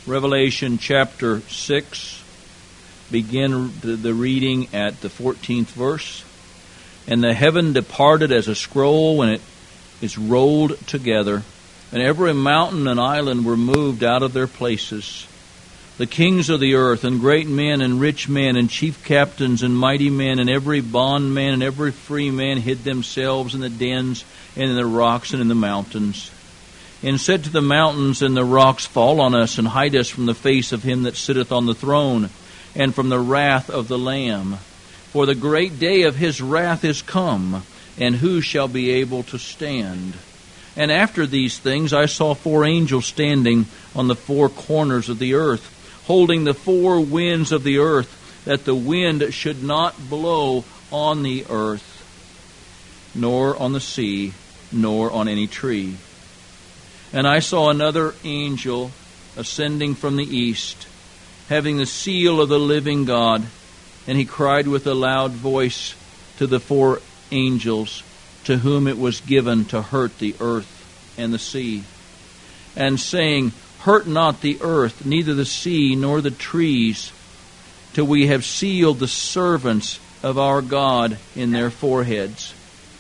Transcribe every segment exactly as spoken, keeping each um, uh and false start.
Revelation chapter six, begin the reading at the fourteenth verse. And the heaven departed as a scroll when it is rolled together, and every mountain and island were moved out of their places. The kings of the earth, and great men, and rich men, and chief captains, and mighty men, and every bondman, and every free man hid themselves in the dens, and in the rocks, and in the mountains. And said to the mountains and the rocks, Fall on us, and hide us from the face of him that sitteth on the throne, and from the wrath of the Lamb. For the great day of his wrath is come, and who shall be able to stand? And after these things I saw four angels standing on the four corners of the earth, holding the four winds of the earth, that the wind should not blow on the earth, nor on the sea, nor on any tree. And I saw another angel ascending from the east, having the seal of the living God, and he cried with a loud voice to the four angels, to whom it was given to hurt the earth and the sea, and saying, Hurt not the earth, neither the sea, nor the trees, till we have sealed the servants of our God in their foreheads.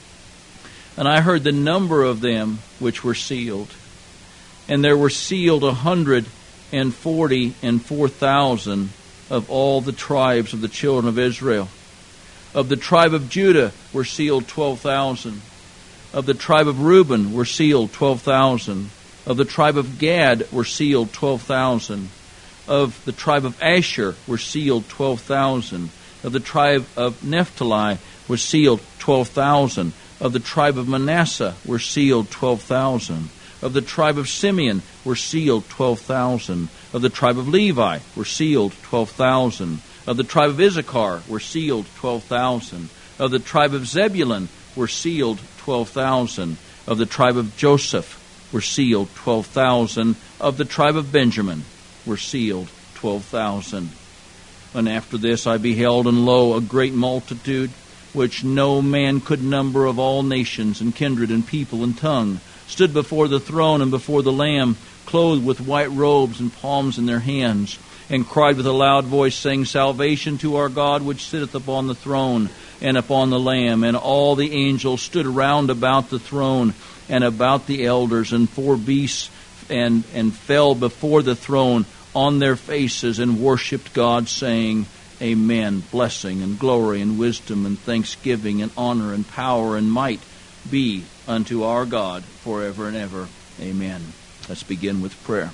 And I heard the number of them which were sealed. And there were sealed a hundred and forty and four thousand of all the tribes of the children of Israel. Of the tribe of Judah were sealed twelve thousand. Of the tribe of Reuben were sealed twelve thousand. Of the tribe of Gad were sealed twelve thousand. Of the tribe of Asher were sealed twelve thousand. Of the tribe of Naphtali were sealed twelve thousand. Of the tribe of Manasseh were sealed twelve thousand. Of the tribe of Simeon were sealed twelve thousand. Of the tribe of Levi were sealed twelve thousand. Of the tribe of Issachar were sealed twelve thousand. Of the tribe of Zebulun were sealed twelve thousand. Of the tribe of Joseph were sealed twelve thousand. Of the tribe of Benjamin were sealed twelve thousand. And after this I beheld, and lo, a great multitude, which no man could number, of all nations, and kindred, and people, and tongue, stood before the throne and before the Lamb, clothed with white robes and palms in their hands, and cried with a loud voice, saying, Salvation to our God, which sitteth upon the throne and upon the Lamb. And all the angels stood round about the throne and about the elders, and four beasts, and, and fell before the throne on their faces, and worshipped God, saying, Amen. Blessing and glory and wisdom and thanksgiving and honor and power and might be unto our God forever and ever. Amen. Let's begin with prayer.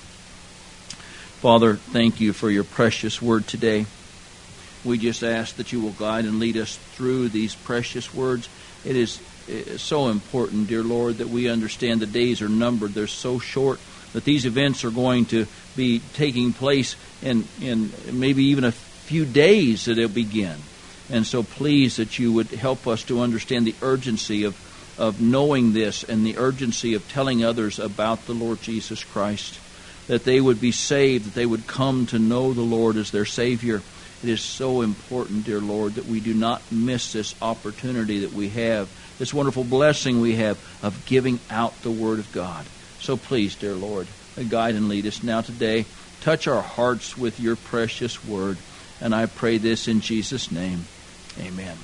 Father, thank you for your precious word today. We just ask that you will guide and lead us through these precious words. It is so important, dear Lord, that we understand the days are numbered. They're so short that these events are going to be taking place in, in maybe even a few days that they'll begin. And so please that you would help us to understand the urgency of of knowing this, and the urgency of telling others about the Lord Jesus Christ, that they would be saved, that they would come to know the Lord as their Savior. It is so important, dear Lord, that we do not miss this opportunity that we have, this wonderful blessing we have of giving out the Word of God. So please, dear Lord, guide and lead us now today. Touch our hearts with your precious Word, and I pray this in Jesus' name. Amen.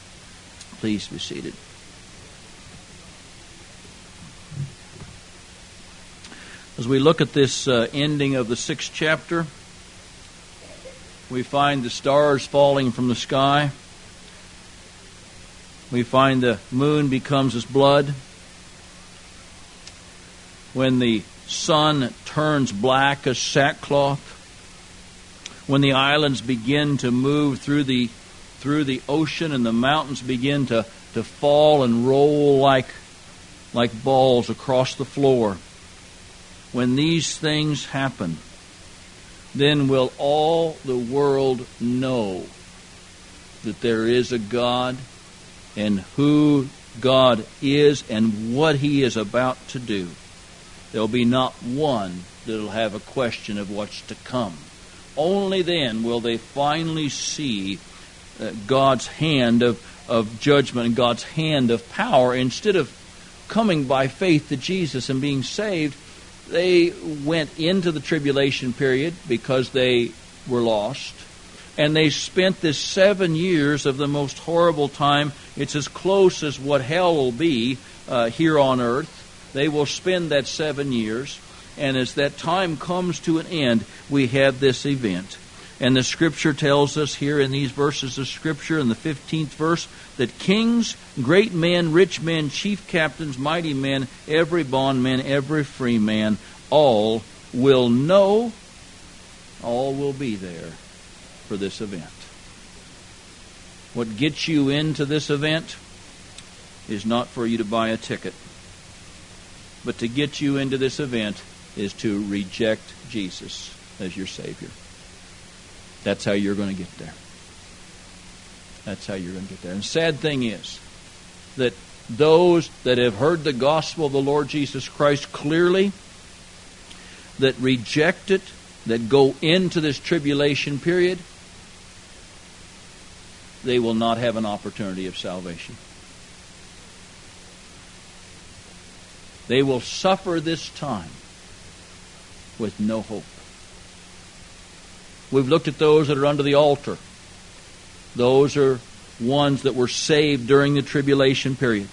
Please be seated. As we look at this uh, ending of the sixth chapter, we find the stars falling from the sky. We find the moon becomes as blood. When the sun turns black as sackcloth. When the islands begin to move through the through the ocean, and the mountains begin to, to fall and roll like like balls across the floor. When these things happen, then will all the world know that there is a God, and who God is, and what He is about to do. There will be not one that will have a question of what's to come. Only then will they finally see uh, God's hand of, of judgment and God's hand of power. Instead of coming by faith to Jesus and being saved, they went into the tribulation period because they were lost. And they spent this seven years of the most horrible time. It's as close as what hell will be uh, here on earth. They will spend that seven years. And as that time comes to an end, we have this event. And the Scripture tells us here in these verses of Scripture, in the fifteenth verse, that kings, great men, rich men, chief captains, mighty men, every bondman, every free man, all will know, all will be there for this event. What gets you into this event is not for you to buy a ticket, but to get you into this event is to reject Jesus as your Savior. That's how you're going to get there. That's how you're going to get there. And the sad thing is that those that have heard the gospel of the Lord Jesus Christ clearly, that reject it, that go into this tribulation period, they will not have an opportunity of salvation. They will suffer this time with no hope. We've looked at those that are under the altar. Those are ones that were saved during the tribulation period.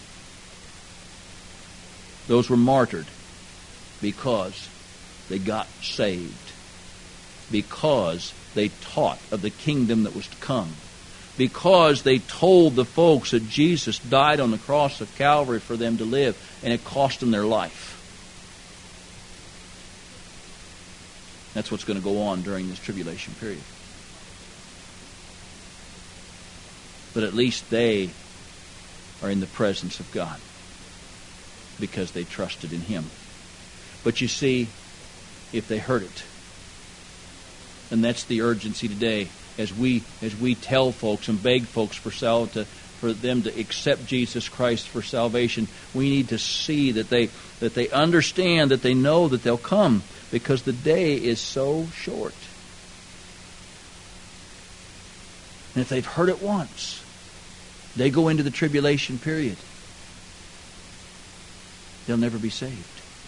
Those were martyred because they got saved, because they taught of the kingdom that was to come, because they told the folks that Jesus died on the cross of Calvary for them to live, and it cost them their life. That's what's going to go on during this tribulation period. But at least they are in the presence of God because they trusted in Him. But you see, if they heard it, and that's the urgency today, as we as we tell folks and beg folks for sal- to, for them to accept Jesus Christ for salvation, we need to see that they that they understand, that they know that they'll come, because the day is so short. And if they've heard it once, they go into the tribulation period, they'll never be saved.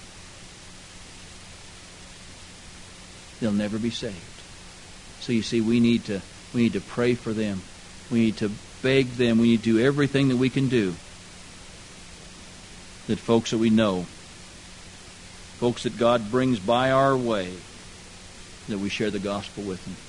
They'll never be saved. So you see, we need to we need to pray for them. We need to beg them. We need to do everything that we can do, that folks that we know, folks that God brings by our way, that we share the gospel with them.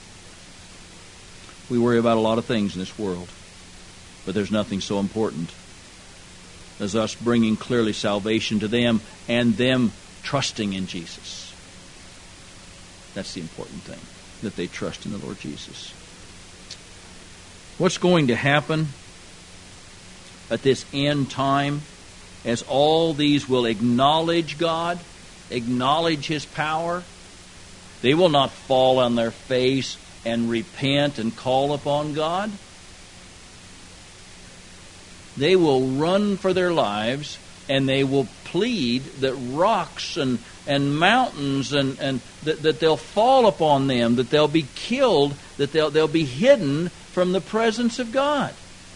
We worry about a lot of things in this world, but there's nothing so important as us bringing clearly salvation to them and them trusting in Jesus. That's the important thing, that they trust in the Lord Jesus. What's going to happen at this end time, as all these will acknowledge God, acknowledge His power? They will not fall on their face and repent and call upon God. They will run for their lives, and they will plead that rocks and, and mountains and, and that, that they'll fall upon them, that they'll be killed, that they'll, they'll be hidden from the presence of God.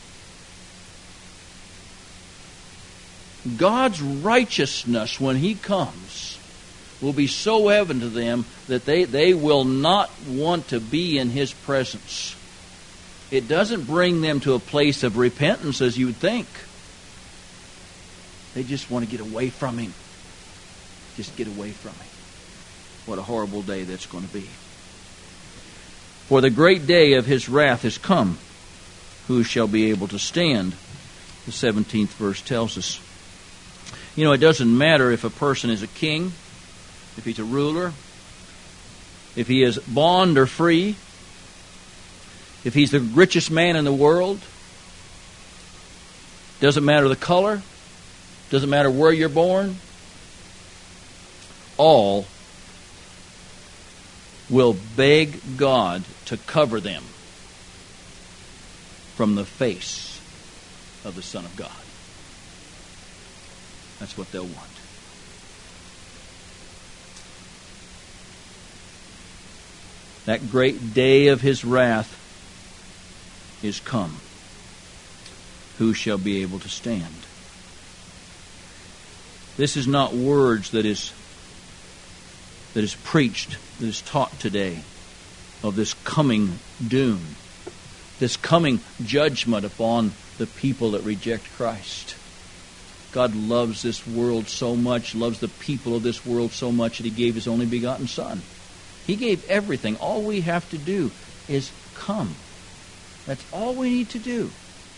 God's righteousness, when He comes, will be so evident to them that they, they will not want to be in His presence. It doesn't bring them to a place of repentance as you would think. They just want to get away from Him. Just get away from Him. What a horrible day that's going to be. For the great day of His wrath has come. Who shall be able to stand? The seventeenth verse tells us. You know, it doesn't matter if a person is a king, if he's a ruler, if he is bond or free, if he's the richest man in the world. Doesn't matter the color. Doesn't matter where you're born. All will beg God to cover them from the face of the Son of God. That's what they'll want. That great day of His wrath is come. Who shall be able to stand? This is not words that is that is preached, that is taught today of this coming doom, this coming judgment upon the people that reject Christ. God loves this world so much, loves the people of this world so much that He gave His only begotten Son. He gave everything. All we have to do is come. That's all we need to do.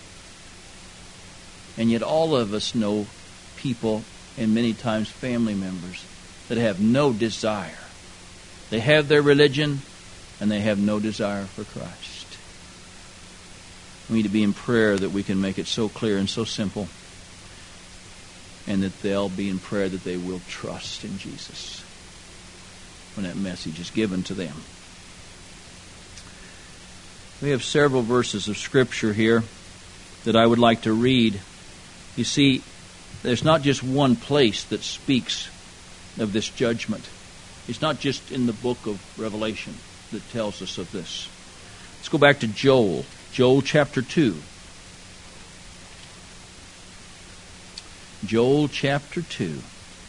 And yet all of us know people, and many times family members, that have no desire. They have their religion, and they have no desire for Christ. We need to be in prayer that we can make it so clear and so simple, and that they'll be in prayer that they will trust in Jesus when that message is given to them. We have several verses of Scripture here that I would like to read. You see, there's not just one place that speaks of this judgment. It's not just in the book of Revelation that tells us of this. Let's go back to Joel. Joel chapter two. Joel chapter two.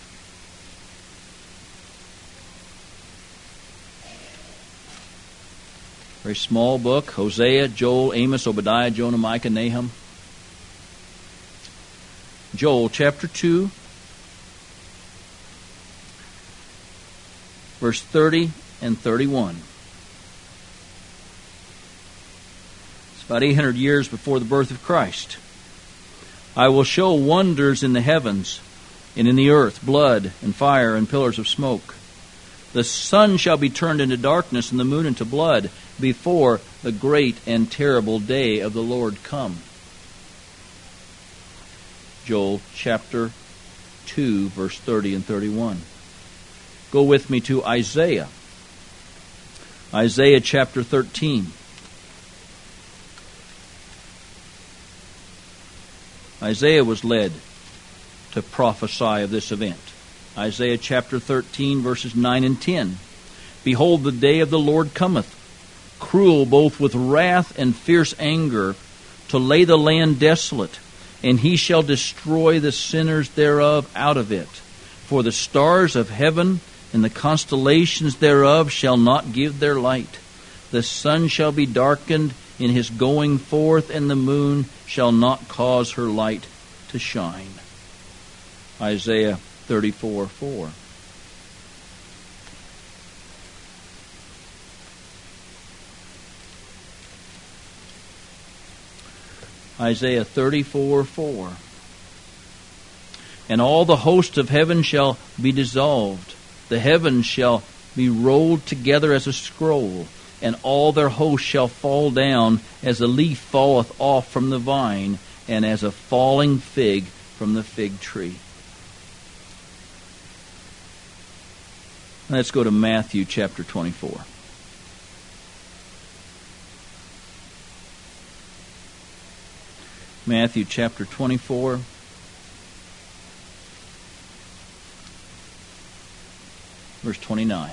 Very small book. Hosea, Joel, Amos, Obadiah, Jonah, Micah, Nahum. Joel chapter two, verse thirty and thirty-one. It's about eight hundred years before the birth of Christ. I will show wonders in the heavens and in the earth, blood and fire and pillars of smoke. The sun shall be turned into darkness and the moon into blood before the great and terrible day of the Lord come. Joel chapter two, verse thirty and thirty-one. Go with me to Isaiah. Isaiah chapter thirteen. Isaiah was led to prophesy of this event. Isaiah chapter thirteen, verses nine and ten. Behold, the day of the Lord cometh, cruel both with wrath and fierce anger, to lay the land desolate, and He shall destroy the sinners thereof out of it. For the stars of heaven and the constellations thereof shall not give their light. The sun shall be darkened in his going forth, and the moon shall not cause her light to shine. Isaiah thirty-four four. Isaiah thirty-four four. And all the host of heaven shall be dissolved. The heavens shall be rolled together as a scroll, and all their hosts shall fall down as a leaf falleth off from the vine, and as a falling fig from the fig tree. Let's go to Matthew chapter twenty-four. Matthew chapter twenty-four. Verse twenty-nine.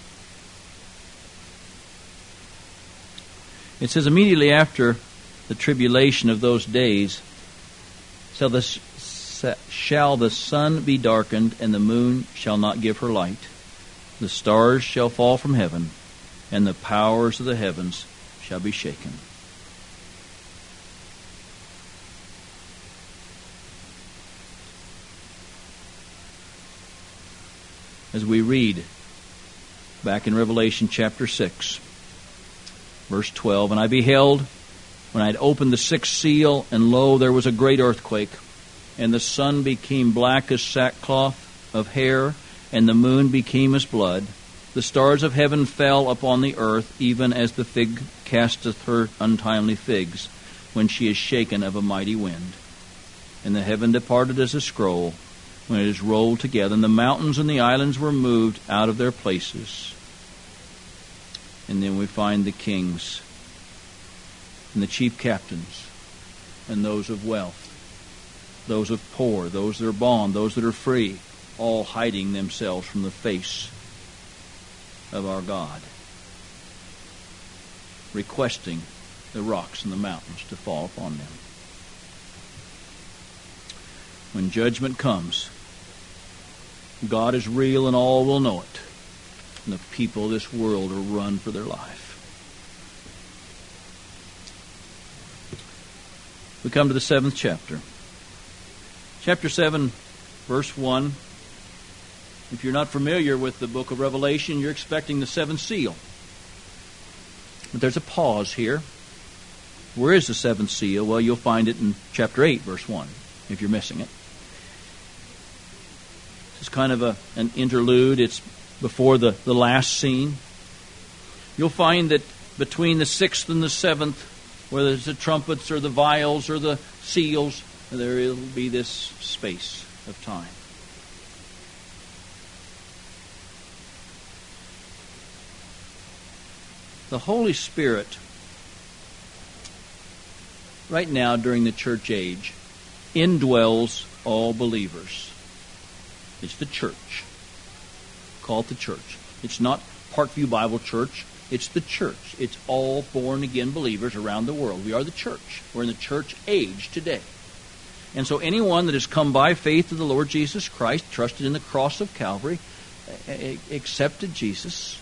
It says, immediately after the tribulation of those days shall the, shall the sun be darkened, and the moon shall not give her light. The stars shall fall from heaven, and the powers of the heavens shall be shaken. As we read back in Revelation chapter six, verse twelve, and I beheld, when I had opened the sixth seal, and lo, there was a great earthquake, and the sun became black as sackcloth of hair, and the moon became as blood. The stars of heaven fell upon the earth, even as the fig casteth her untimely figs, when she is shaken of a mighty wind. And the heaven departed as a scroll, when it is rolled together, and the mountains and the islands were moved out of their places. And then we find the kings and the chief captains and those of wealth, those of poor, those that are bond, those that are free, all hiding themselves from the face of our God, requesting the rocks and the mountains to fall upon them. When judgment comes, God is real and all will know it. and the people of this world are run for their life. We come to the seventh chapter. Chapter seven, verse one. If you're not familiar with the book of Revelation, you're expecting the seventh seal. But there's a pause here. Where is the seventh seal? Well, you'll find it in chapter eight, verse one, if you're missing it. This is kind of a, an interlude. It's before the, the last scene. You'll find that between the sixth and the seventh, whether it's the trumpets or the vials or the seals, there will be this space of time. The Holy Spirit, right now during the church age, indwells all believers. It's the church. Call it the church. It's not Parkview Bible Church. It's the church. It's all born-again believers around the world. We are the church. We're in the church age today. And so anyone that has come by faith of the Lord Jesus Christ, trusted in the cross of Calvary, accepted Jesus,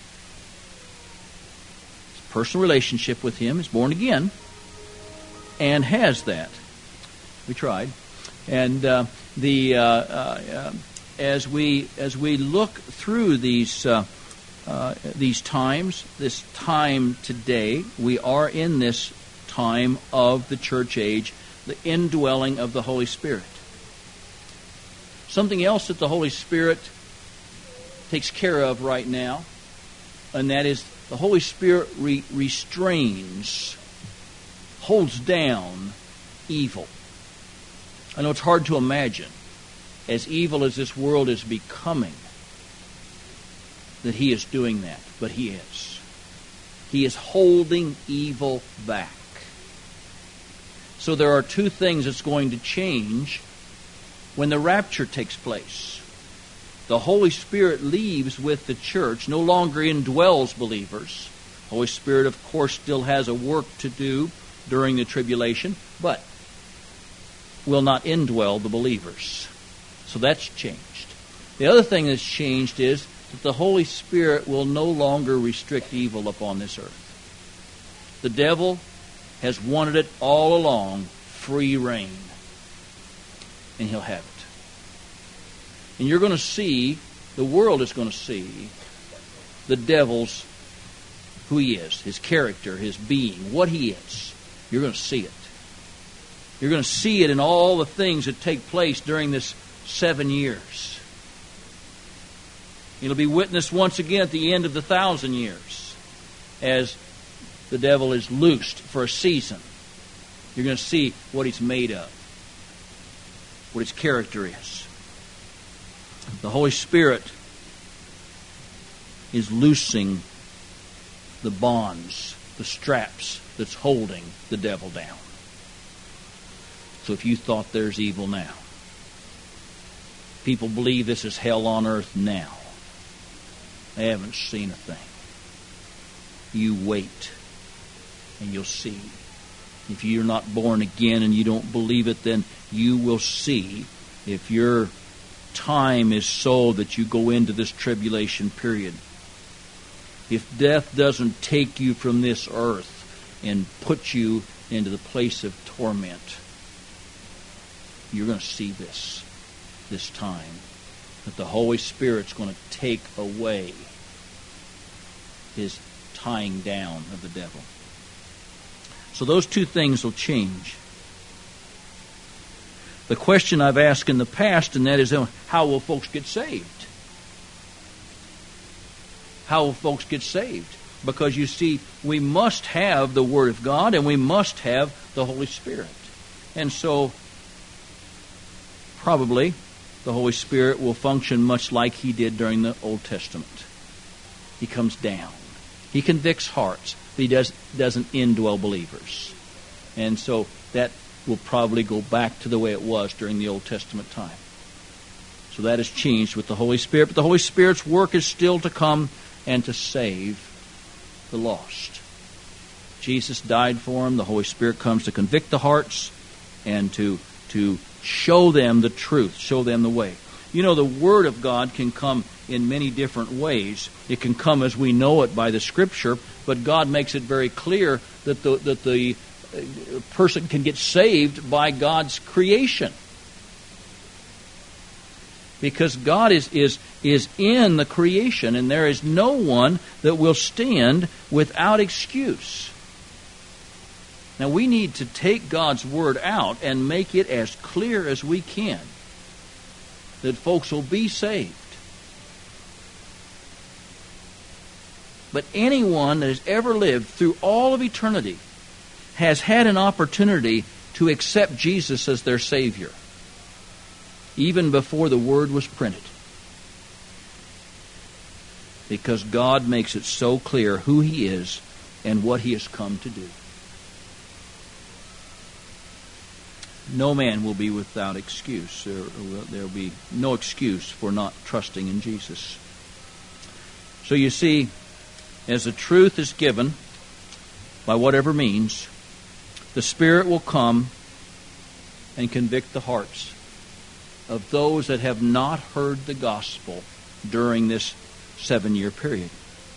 personal relationship with Him, is born again, and has that. We tried. And uh, the uh, uh, as we as we look through these uh, uh, these times, this time today, we are in this time of the church age, the indwelling of the Holy Spirit. Something else that the Holy Spirit takes care of right now, and that is the Holy Spirit re- restrains, holds down evil. I know it's hard to imagine, as evil as this world is becoming, that He is doing that, but He is. He is holding evil back. So there are two things that's going to change when the rapture takes place. The Holy Spirit leaves with the church, no longer indwells believers. The Holy Spirit, of course, still has a work to do during the tribulation, but will not indwell the believers. So that's changed. The other thing that's changed is that the Holy Spirit will no longer restrict evil upon this earth. The devil has wanted it all along, free reign. And he'll have it. And you're going to see, the world is going to see, the devil's, who he is, his character, his being, what he is. You're going to see it. You're going to see it in all the things that take place during this seven years. It'll be witnessed once again at the end of the thousand years as the devil is loosed for a season. You're going to see what he's made of, what his character is. The Holy Spirit is loosing the bonds, the straps that's holding the devil down. So if you thought there's evil now, people believe this is hell on earth now, they haven't seen a thing. You wait and you'll see. If you're not born again and you don't believe it, then you will see. If your time is so that you go into this tribulation period, if death doesn't take you from this earth and put you into the place of torment, you're going to see this, this time, that the Holy Spirit's going to take away His tying down of the devil. So those two things will change. The question I've asked in the past, and that is, how will folks get saved? How will folks get saved? Because you see, we must have the Word of God, and we must have the Holy Spirit. And so, probably, the Holy Spirit will function much like He did during the Old Testament. He comes down. He convicts hearts, but He does, doesn't indwell believers. And so, that will probably go back to the way it was during the Old Testament time. So that has changed with the Holy Spirit. But the Holy Spirit's work is still to come and to save the lost. Jesus died for them. The Holy Spirit comes to convict the hearts and to, to show them the truth, show them the way. You know, the Word of God can come in many different ways. It can come as we know it by the Scripture, but God makes it very clear that the, that the person can get saved by God's creation. Because God is, is, is in the creation, and there is no one that will stand without excuse. Now, we need to take God's Word out and make it as clear as we can, that folks will be saved. But anyone that has ever lived through all of eternity has had an opportunity to accept Jesus as their Savior, even before the Word was printed. Because God makes it so clear who He is and what He has come to do. No man will be without excuse. There will be no excuse for not trusting in Jesus. So you see, as the truth is given, by whatever means, the Spirit will come and convict the hearts of those that have not heard the gospel during this seven-year period.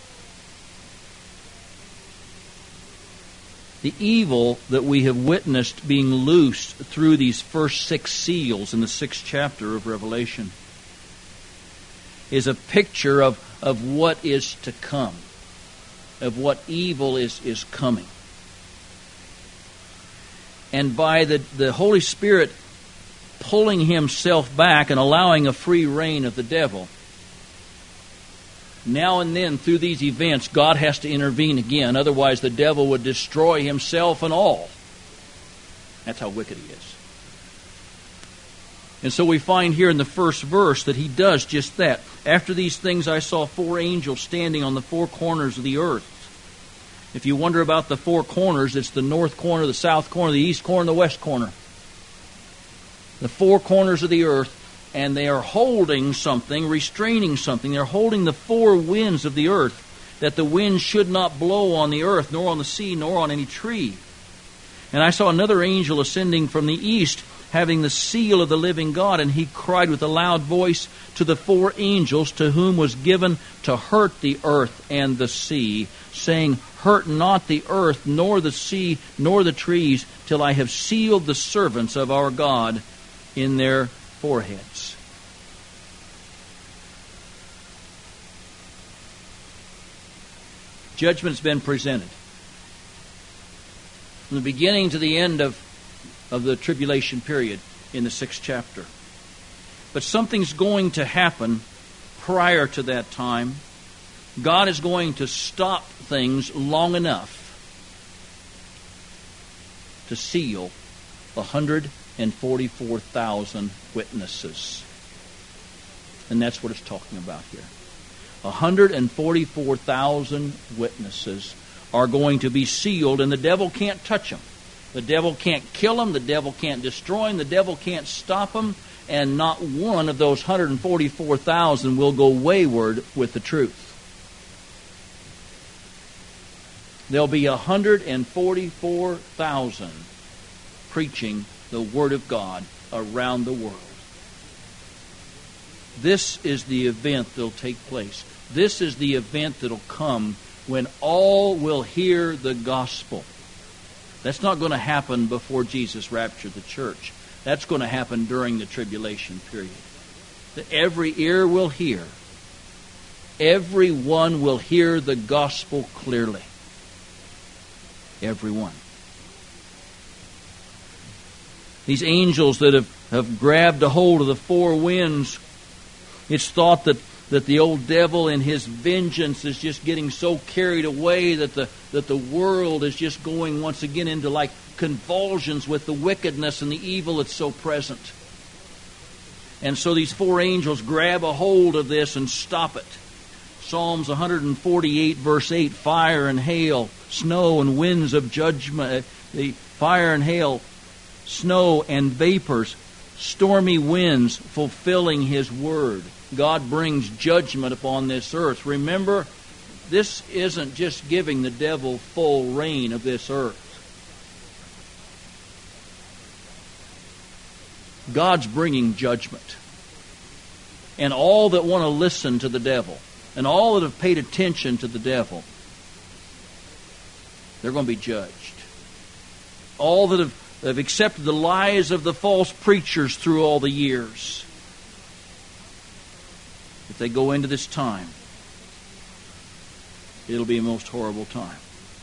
The evil that we have witnessed being loosed through these first six seals in the sixth chapter of Revelation is a picture of, of what is to come, of what evil is, is coming. And by the, the Holy Spirit pulling Himself back and allowing a free reign of the devil, now and then through these events, God has to intervene again. Otherwise, the devil would destroy himself and all. That's how wicked he is. And so we find here in the first verse that he does just that. After these things, I saw four angels standing on the four corners of the earth. If you wonder about the four corners, it's the north corner, the south corner, the east corner, and the west corner. The four corners of the earth. And they are holding something, restraining something. They're holding the four winds of the earth, that the wind should not blow on the earth, nor on the sea, nor on any tree. And I saw another angel ascending from the east, having the seal of the living God, and he cried with a loud voice to the four angels to whom was given to hurt the earth and the sea, saying, Hurt not the earth, nor the sea, nor the trees, till I have sealed the servants of our God in their foreheads. Judgment's been presented. From the beginning to the end of, of the tribulation period in the sixth chapter. But something's going to happen prior to that time. God is going to stop things long enough to seal one hundred forty-four thousand witnesses. And that's what it's talking about here. one hundred forty-four thousand witnesses are going to be sealed, and the devil can't touch them. The devil can't kill them. The devil can't destroy them. The devil can't stop them. And not one of those one hundred forty-four thousand will go wayward with the truth. There'll be one hundred forty-four thousand preaching the Word of God around the world. This is the event that'll take place. This is the event that'll come when all will hear the gospel. That's not going to happen before Jesus raptured the church. That's going to happen during the tribulation period. That every ear will hear. Everyone will hear the gospel clearly. Everyone. These angels that have, have grabbed a hold of the four winds, it's thought that, that the old devil in his vengeance is just getting so carried away that the, that the world is just going once again into like convulsions with the wickedness and the evil that's so present. And so these four angels grab a hold of this and stop it. Psalms one forty-eight verse eight, fire and hail, snow and winds of judgment, the fire and hail, snow and vapors, stormy winds fulfilling His word. God brings judgment upon this earth. Remember, this isn't just giving the devil full reign of this earth. God's bringing judgment. and all that want to listen to the devil, and all that have paid attention to the devil, they're going to be judged. All that have, have accepted the lies of the false preachers through all the years, if they go into this time, it'll be a most horrible time.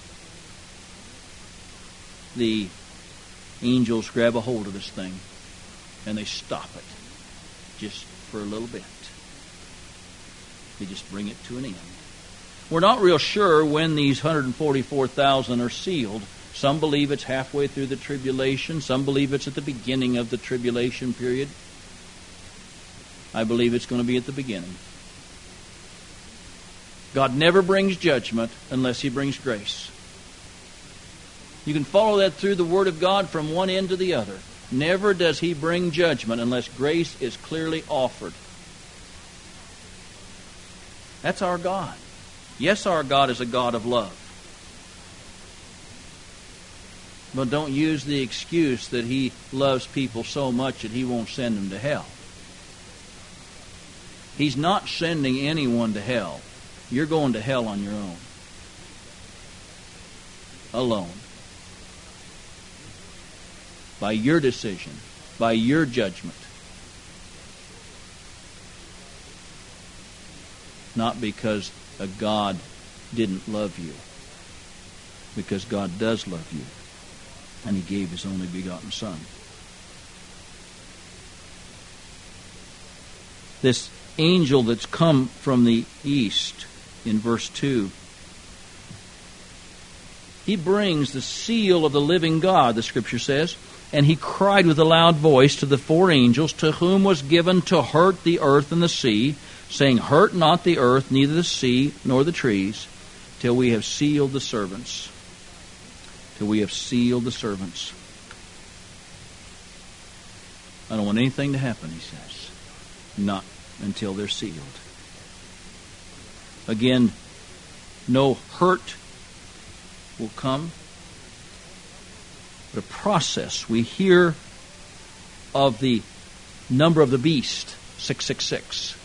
The angels grab a hold of this thing and they stop it just for a little bit. They just bring it to an end. We're not real sure when these one hundred forty-four thousand are sealed. Some believe it's halfway through the tribulation. Some believe it's at the beginning of the tribulation period. I believe it's going to be at the beginning. God never brings judgment unless He brings grace. You can follow that through the Word of God from one end to the other. Never does He bring judgment unless grace is clearly offered. That's our God. Yes, our God is a God of love. But don't use the excuse that He loves people so much that He won't send them to hell. He's not sending anyone to hell. You're going to hell on your own. Alone. By your decision. By your judgment. Not because a God didn't love you. Because God does love you. And He gave His only begotten Son. This angel that's come from the east, in verse two, he brings the seal of the living God, the Scripture says, and he cried with a loud voice to the four angels, to whom was given to hurt the earth and the sea, saying, hurt not the earth, neither the sea, nor the trees, till we have sealed the servants. Till we have sealed the servants. I don't want anything to happen, he says. Not until they're sealed. Again, no hurt will come. But a process. We hear of the number of the beast, six six six.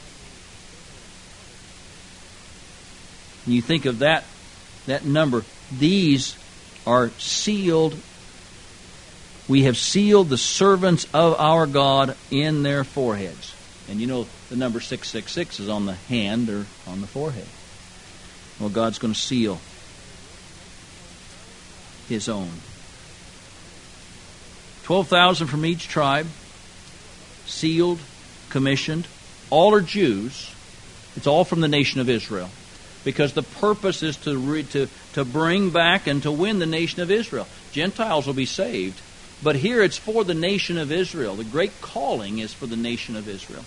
And you think of that, that number. These are sealed. We have sealed the servants of our God in their foreheads. And you know the number six six six is on the hand or on the forehead. Well, God's going to seal His own. twelve thousand from each tribe, sealed, commissioned. All are Jews. It's all from the nation of Israel. Because the purpose is to, re, to, to bring back and to win the nation of Israel. Gentiles will be saved. But here it's for the nation of Israel. The great calling is for the nation of Israel.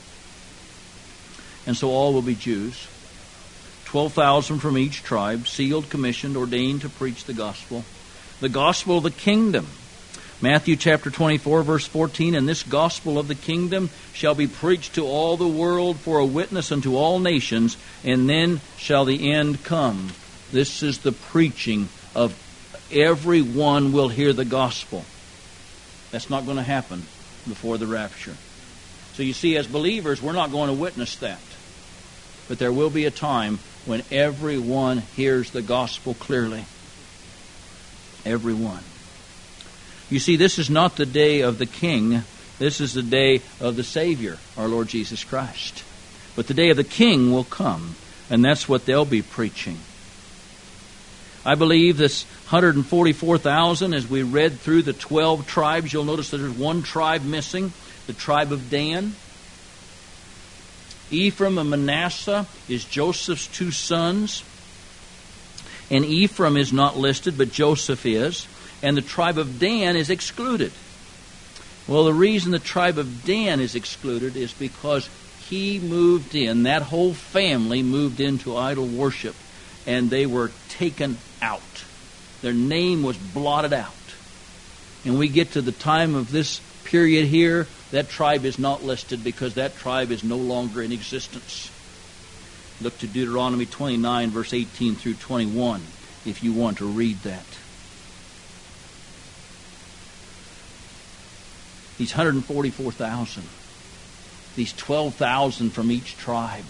And so all will be Jews. twelve thousand from each tribe, sealed, commissioned, ordained to preach the gospel. The gospel of the kingdom. Matthew chapter twenty-four, verse fourteen, and this gospel of the kingdom shall be preached to all the world for a witness unto all nations, and then shall the end come. This is the preaching of everyone will hear the gospel. That's not going to happen before the rapture. So you see, as believers, we're not going to witness that. But there will be a time when everyone hears the gospel clearly. Everyone. You see, this is not the day of the King. This is the day of the Savior, our Lord Jesus Christ. But the day of the King will come, and that's what they'll be preaching. I believe this one hundred forty-four thousand, as we read through the twelve tribes, you'll notice that there's one tribe missing, the tribe of Dan. Ephraim and Manasseh is Joseph's two sons. And Ephraim is not listed, but Joseph is. And the tribe of Dan is excluded. Well, the reason the tribe of Dan is excluded is because he moved in, that whole family moved into idol worship, and they were taken out. Their name was blotted out. And we get to the time of this period here, that tribe is not listed because that tribe is no longer in existence. Look to Deuteronomy twenty-nine, verse eighteen through twenty-one, if you want to read that. These one hundred forty-four thousand. these twelve thousand from each tribe.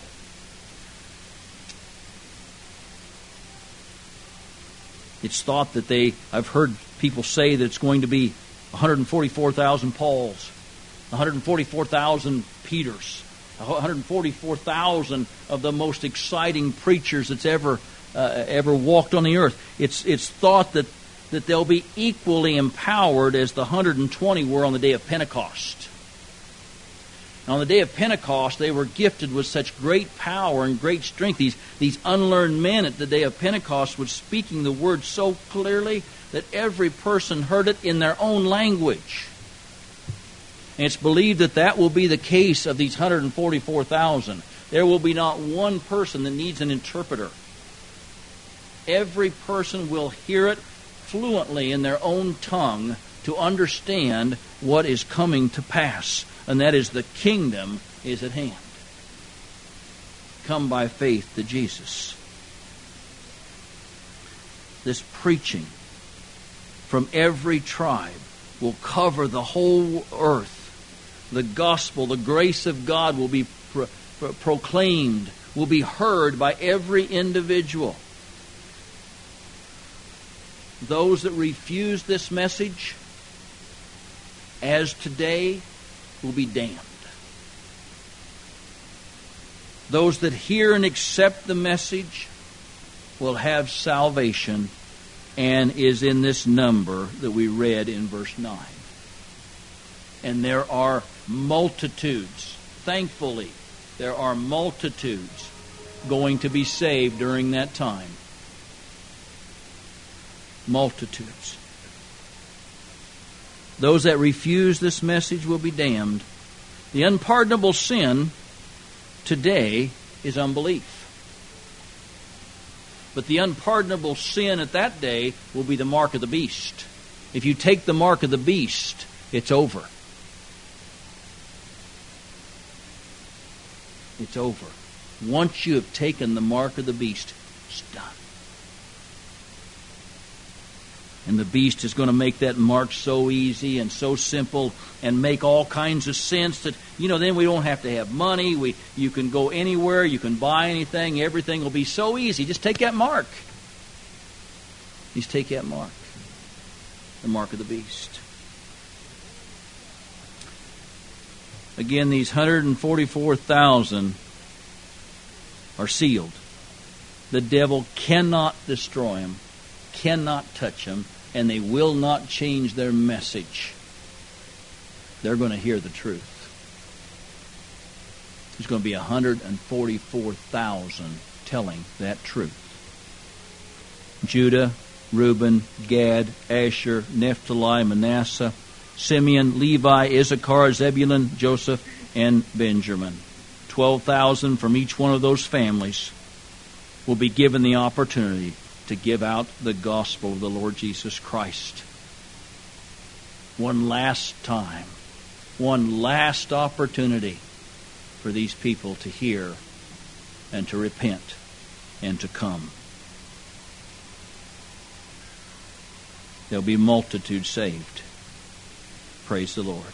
It's thought that they, I've heard people say that it's going to be one hundred forty-four thousand Pauls, one hundred forty-four thousand Peters, one hundred forty-four thousand of the most exciting preachers that's ever uh, ever walked on the earth. It's it's thought that, that they'll be equally empowered as the one hundred twenty were on the day of Pentecost. On the day of Pentecost, they were gifted with such great power and great strength. These, these unlearned men at the day of Pentecost were speaking the word so clearly that every person heard it in their own language. And it's believed that that will be the case of these one hundred forty-four thousand. There will be not one person that needs an interpreter. Every person will hear it fluently in their own tongue to understand what is coming to pass. And that is, the kingdom is at hand. Come by faith to Jesus. This preaching from every tribe will cover the whole earth. The gospel, the grace of God will be pro- pro- proclaimed, will be heard by every individual. Those that refuse this message, as today, will be damned. Those that hear and accept the message will have salvation, and is in this number that we read in verse nine. And there are multitudes, thankfully, there are multitudes going to be saved during that time. Multitudes. Those that refuse this message will be damned. The unpardonable sin today is unbelief. But the unpardonable sin at that day will be the mark of the beast. If you take the mark of the beast, it's over. It's over. Once you have taken the mark of the beast, it's done. And the beast is going to make that mark so easy and so simple and make all kinds of sense that, you know, then we don't have to have money. We, you can go anywhere. You can buy anything. Everything will be so easy. Just take that mark. Just take that mark. The mark of the beast. Again, these one hundred forty-four thousand are sealed. The devil cannot destroy them, cannot touch them, and they will not change their message. They're going to hear the truth. There's going to be one hundred forty-four thousand telling that truth. Judah, Reuben, Gad, Asher, Naphtali, Manasseh, Simeon, Levi, Issachar, Zebulun, Joseph, and Benjamin. twelve thousand from each one of those families will be given the opportunity to give out the gospel of the Lord Jesus Christ. One last time, one last opportunity for these people to hear and to repent and to come. There'll be multitudes saved. Praise the Lord.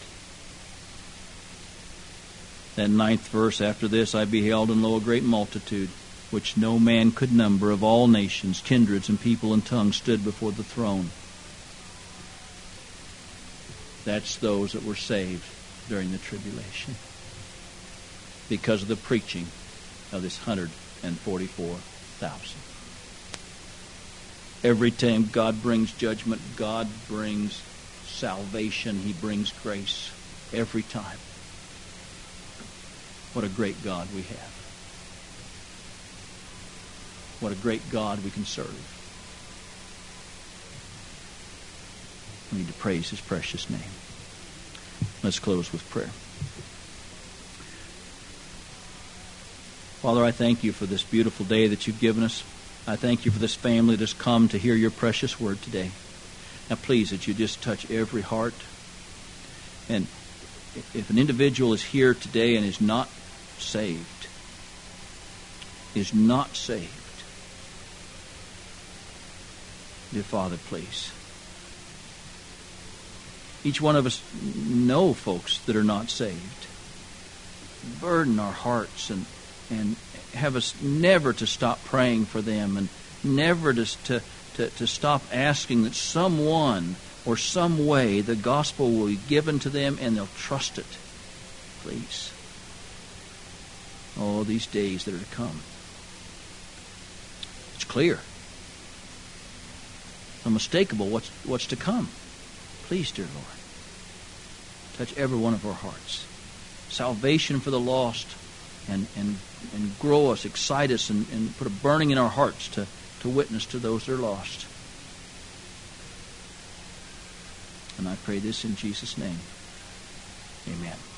That ninth verse after this, I beheld and lo, a great multitude, which no man could number, of all nations, kindreds, and people and tongues, stood before the throne. That's those that were saved during the tribulation because of the preaching of this one hundred forty-four thousand. Every time God brings judgment, God brings salvation. He brings grace. Every time. What a great God we have. What a great God we can serve. We need to praise His precious name. Let's close with prayer. Father, I thank You for this beautiful day that You've given us. I thank You for this family that's come to hear Your precious word today. Now please that You just touch every heart. And if an individual is here today and is not saved, is not saved, dear Father, please. Each one of us know folks that are not saved. burden our hearts and and have us never to stop praying for them and never to to to, to stop asking that someone or some way the gospel will be given to them and they'll trust it. Please. Oh, these days that are to come. It's clear. Unmistakable what's what's to come. Please, dear Lord, touch every one of our hearts. Salvation for the lost, and and, and grow us, excite us, and, and put a burning in our hearts to, to witness to those that are lost. And I pray this in Jesus' name. Amen.